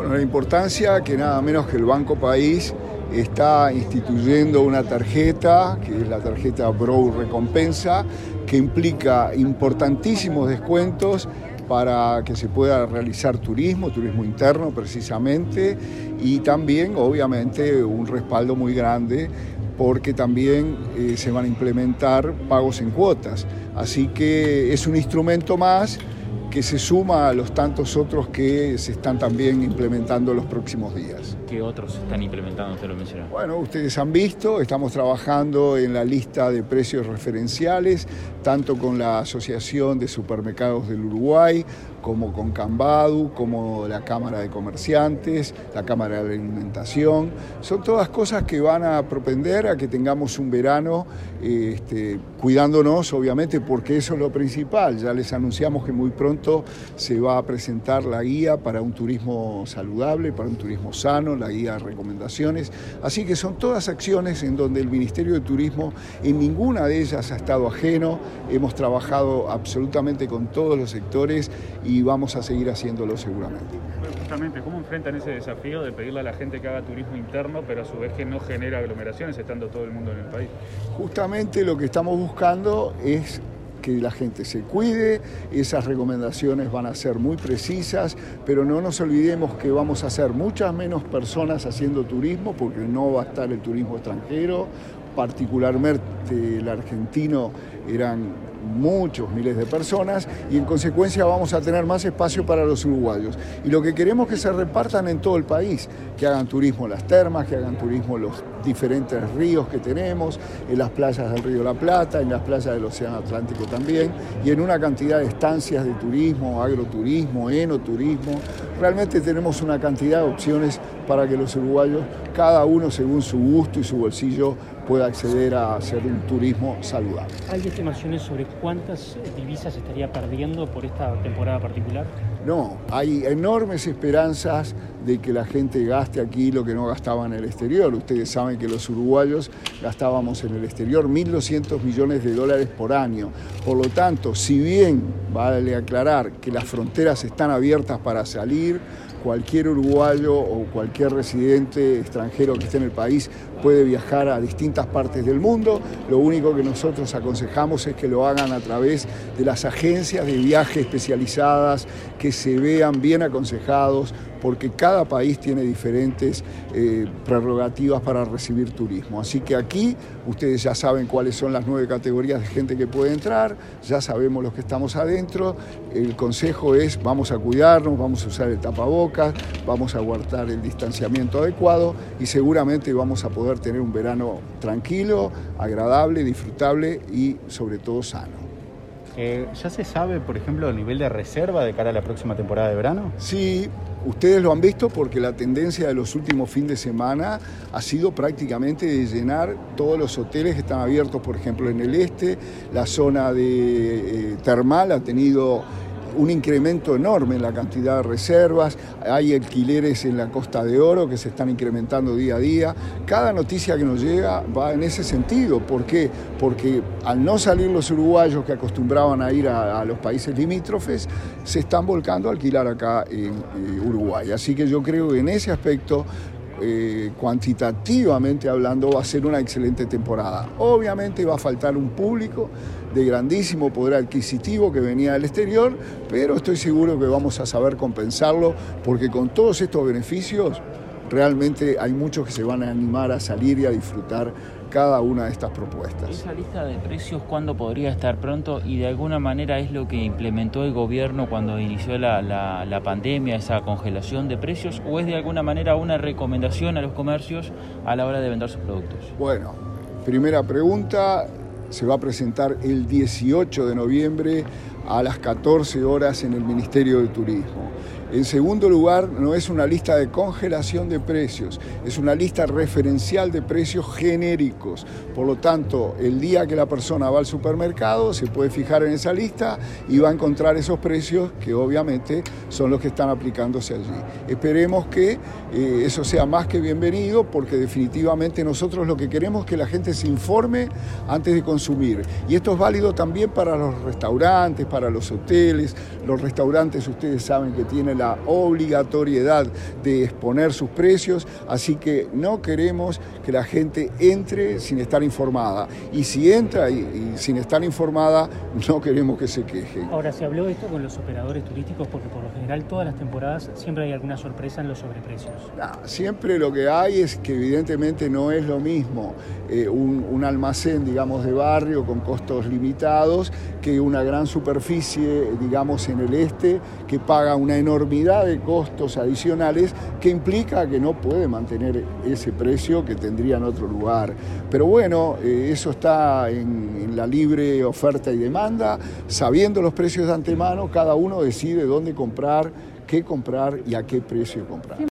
Bueno, la importancia que nada menos que el Banco País está instituyendo una tarjeta, que es la tarjeta Brow Recompensa, que implica importantísimos descuentos para que se pueda realizar turismo interno precisamente, y también obviamente un respaldo muy grande porque también se van a implementar pagos en cuotas. Así que es un instrumento más que se suma a los tantos otros que se están también implementando en los próximos días. ¿Qué otros se están implementando? Usted lo mencionó. Bueno, ustedes han visto, estamos trabajando en la lista de precios referenciales, tanto con la Asociación de Supermercados del Uruguay, como con Cambadu, como la Cámara de Comerciantes, la Cámara de Alimentación. Son todas cosas que van a propender a que tengamos un verano cuidándonos, obviamente, porque eso es lo principal. Ya les anunciamos que muy pronto se va a presentar la guía para un turismo saludable, para un turismo sano, la guía de recomendaciones. Así que son todas acciones en donde el Ministerio de Turismo en ninguna de ellas ha estado ajeno. Hemos trabajado absolutamente con todos los sectores y vamos a seguir haciéndolo seguramente. Bueno, justamente, ¿cómo enfrentan ese desafío de pedirle a la gente que haga turismo interno, pero a su vez que no genera aglomeraciones estando todo el mundo en el país? Justamente lo que estamos buscando es que la gente se cuide, esas recomendaciones van a ser muy precisas, pero no nos olvidemos que vamos a ser muchas menos personas haciendo turismo, porque no va a estar el turismo extranjero, particularmente el argentino eran muchos miles de personas, y en consecuencia vamos a tener más espacio para los uruguayos. Y lo que queremos es que se repartan en todo el país, que hagan turismo en las termas, que hagan turismo en los diferentes ríos que tenemos, en las playas del Río de la Plata, en las playas del Océano Atlántico también, y en una cantidad de estancias de turismo, agroturismo, enoturismo. Realmente tenemos una cantidad de opciones para que los uruguayos, cada uno según su gusto y su bolsillo, pueda acceder a hacer un turismo saludable. ¿Hay estimaciones sobre cuántas divisas estaría perdiendo por esta temporada particular? No, hay enormes esperanzas de que la gente gaste aquí lo que no gastaba en el exterior. Ustedes saben que los uruguayos gastábamos en el exterior 1.200 millones de dólares por año. Por lo tanto, si bien vale aclarar que las fronteras están abiertas para salir, cualquier uruguayo o cualquier residente extranjero que esté en el país puede viajar a distintas partes del mundo. Lo único que nosotros aconsejamos es que lo hagan a través de las agencias de viaje especializadas, que se vean bien aconsejados, porque cada país tiene diferentes prerrogativas para recibir turismo. Así que aquí ustedes ya saben cuáles son las 9 categorías de gente que puede entrar, ya sabemos los que estamos adentro. El consejo es: vamos a cuidarnos, vamos a usar el tapabocas, vamos a guardar el distanciamiento adecuado y seguramente vamos a poder tener un verano tranquilo, agradable, disfrutable y sobre todo sano. ¿Ya se sabe, por ejemplo, el nivel de reserva de cara a la próxima temporada de verano? Sí, ustedes lo han visto porque la tendencia de los últimos fines de semana ha sido prácticamente de llenar todos los hoteles que están abiertos, por ejemplo, en el este. La zona de termal ha tenido un incremento enorme en la cantidad de reservas, hay alquileres en la Costa de Oro que se están incrementando día a día. Cada noticia que nos llega va en ese sentido. ¿Por qué? Porque al no salir los uruguayos que acostumbraban a ir a los países limítrofes, se están volcando a alquilar acá en Uruguay. Así que yo creo que en ese aspecto, cuantitativamente hablando, va a ser una excelente temporada. Obviamente va a faltar un público de grandísimo poder adquisitivo que venía del exterior, pero estoy seguro que vamos a saber compensarlo, porque con todos estos beneficios realmente hay muchos que se van a animar a salir y a disfrutar cada una de estas propuestas. ¿Esa lista de precios cuándo podría estar pronto? Y de alguna manera es lo que implementó el gobierno cuando inició la pandemia, esa congelación de precios, ¿o es de alguna manera una recomendación a los comercios a la hora de vender sus productos? Bueno, primera pregunta, se va a presentar el 18 de noviembre a las 14 horas en el Ministerio de Turismo. En segundo lugar, no es una lista de congelación de precios, es una lista referencial de precios genéricos. Por lo tanto, el día que la persona va al supermercado se puede fijar en esa lista y va a encontrar esos precios que obviamente son los que están aplicándose allí. Esperemos que eso sea más que bienvenido, porque definitivamente nosotros lo que queremos es que la gente se informe antes de consumir. Y esto es válido también para los restaurantes, para los hoteles, los restaurantes ustedes saben que tienen la obligatoriedad de exponer sus precios, así que no queremos que la gente entre sin estar informada, y si entra y sin estar informada, no queremos que se quejen. Ahora, se habló de esto con los operadores turísticos porque por lo general todas las temporadas siempre hay alguna sorpresa en los sobreprecios. Siempre lo que hay es que evidentemente no es lo mismo un almacén, digamos, de barrio con costos limitados que una gran superficie, digamos, en el este, que paga una enormidad de costos adicionales que implica que no puede mantener ese precio que tendría en otro lugar. Pero bueno, eso está en la libre oferta y demanda. Sabiendo los precios de antemano, cada uno decide dónde comprar, qué comprar y a qué precio comprar.